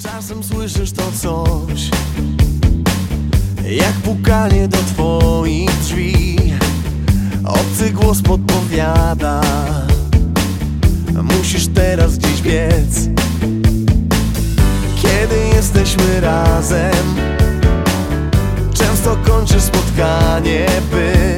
Czasem słyszysz to coś, jak pukanie do twoich drzwi. Obcy głos podpowiada: musisz teraz gdzieś biec. Kiedy jesteśmy razem, często kończysz spotkanie, by